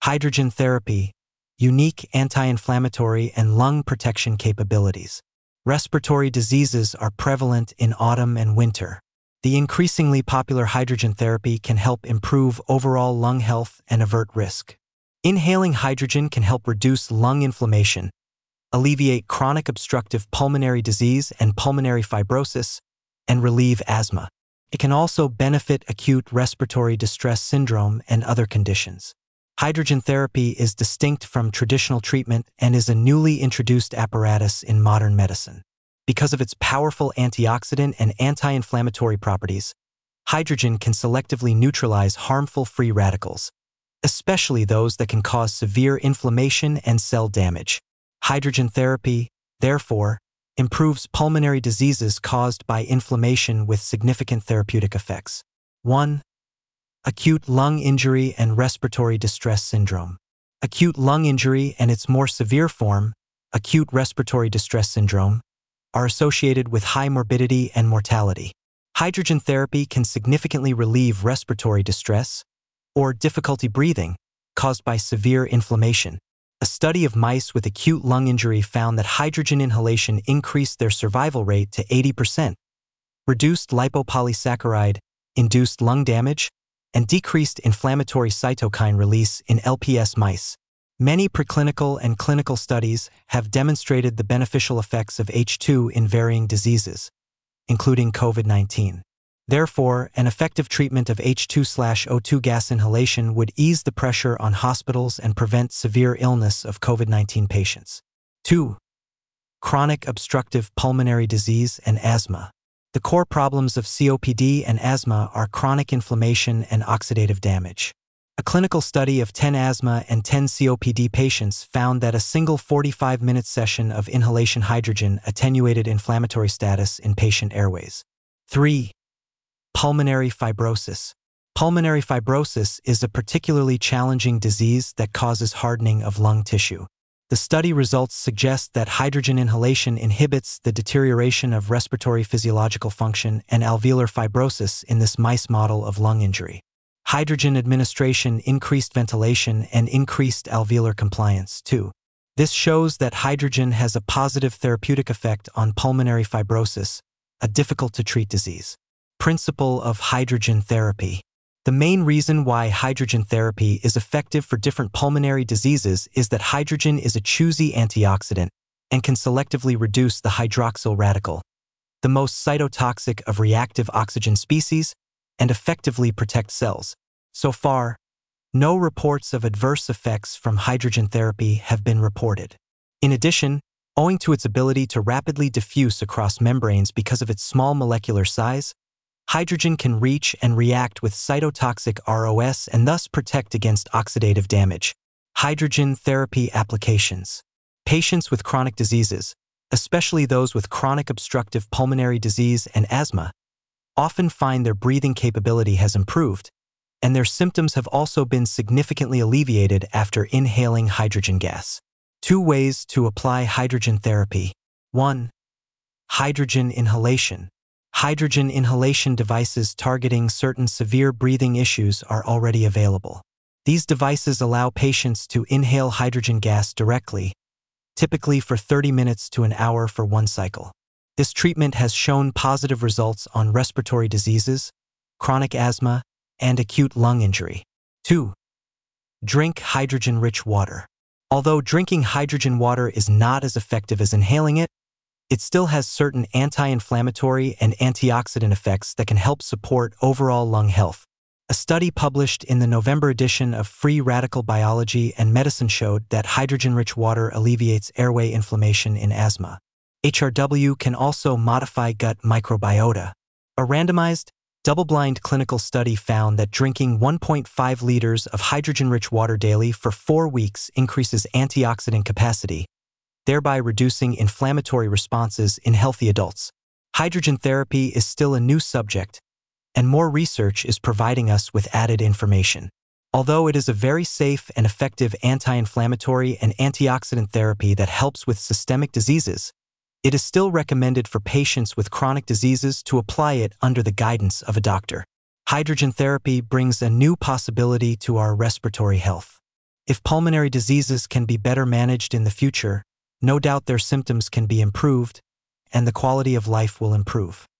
Hydrogen therapy, unique anti-inflammatory and lung protection capabilities. Respiratory diseases are prevalent in autumn and winter. The increasingly popular hydrogen therapy can help improve overall lung health and avert risk. Inhaling hydrogen can help reduce lung inflammation, alleviate chronic obstructive pulmonary disease and pulmonary fibrosis, and relieve asthma. It can also benefit acute respiratory distress syndrome and other conditions. Hydrogen therapy is distinct from traditional treatment and is a newly introduced apparatus in modern medicine. Because of its powerful antioxidant and anti-inflammatory properties, hydrogen can selectively neutralize harmful free radicals, especially those that can cause severe inflammation and cell damage. Hydrogen therapy, therefore, improves pulmonary diseases caused by inflammation with significant therapeutic effects. 1. Acute lung injury and respiratory distress syndrome. Acute lung injury and its more severe form, acute respiratory distress syndrome, are associated with high morbidity and mortality. Hydrogen therapy can significantly relieve respiratory distress or difficulty breathing caused by severe inflammation. A study of mice with acute lung injury found that hydrogen inhalation increased their survival rate to 80%, reduced lipopolysaccharide-induced lung damage, and decreased inflammatory cytokine release in LPS mice. Many preclinical and clinical studies have demonstrated the beneficial effects of H2 in varying diseases, including COVID-19. Therefore, an effective treatment of H2/O2 gas inhalation would ease the pressure on hospitals and prevent severe illness of COVID-19 patients. 2. Chronic obstructive pulmonary disease and asthma. The core problems of COPD and asthma are chronic inflammation and oxidative damage. A clinical study of 10 asthma and 10 COPD patients found that a single 45-minute session of inhalation hydrogen attenuated inflammatory status in patient airways. 3. Pulmonary fibrosis. Pulmonary fibrosis is a particularly challenging disease that causes hardening of lung tissue. The study results suggest that hydrogen inhalation inhibits the deterioration of respiratory physiological function and alveolar fibrosis in this mice model of lung injury. Hydrogen administration increased ventilation and increased alveolar compliance, too. This shows that hydrogen has a positive therapeutic effect on pulmonary fibrosis, a difficult-to-treat disease. Principle of hydrogen therapy. The main reason why hydrogen therapy is effective for different pulmonary diseases is that hydrogen is a choosy antioxidant and can selectively reduce the hydroxyl radical, the most cytotoxic of reactive oxygen species, and effectively protect cells. So far, no reports of adverse effects from hydrogen therapy have been reported. In addition, owing to its ability to rapidly diffuse across membranes because of its small molecular size, hydrogen can reach and react with cytotoxic ROS and thus protect against oxidative damage. Hydrogen therapy applications. Patients with chronic diseases, especially those with chronic obstructive pulmonary disease and asthma, often find their breathing capability has improved, and their symptoms have also been significantly alleviated after inhaling hydrogen gas. 2 ways to apply hydrogen therapy. 1. Hydrogen inhalation. Hydrogen inhalation devices targeting certain severe breathing issues are already available. These devices allow patients to inhale hydrogen gas directly, typically for 30 minutes to an hour for one cycle. This treatment has shown positive results on respiratory diseases, chronic asthma, and acute lung injury. 2. Drink hydrogen-rich water. Although drinking hydrogen water is not as effective as inhaling it, it still has certain anti-inflammatory and antioxidant effects that can help support overall lung health. A study published in the November edition of Free Radical Biology and Medicine showed that hydrogen-rich water alleviates airway inflammation in asthma. HRW can also modify gut microbiota. A randomized, double-blind clinical study found that drinking 1.5 liters of hydrogen-rich water daily for 4 weeks increases antioxidant capacity, thereby reducing inflammatory responses in healthy adults. Hydrogen therapy is still a new subject, and more research is providing us with added information. Although it is a very safe and effective anti-inflammatory and antioxidant therapy that helps with systemic diseases, it is still recommended for patients with chronic diseases to apply it under the guidance of a doctor. Hydrogen therapy brings a new possibility to our respiratory health. If pulmonary diseases can be better managed in the future, no doubt their symptoms can be improved, and the quality of life will improve.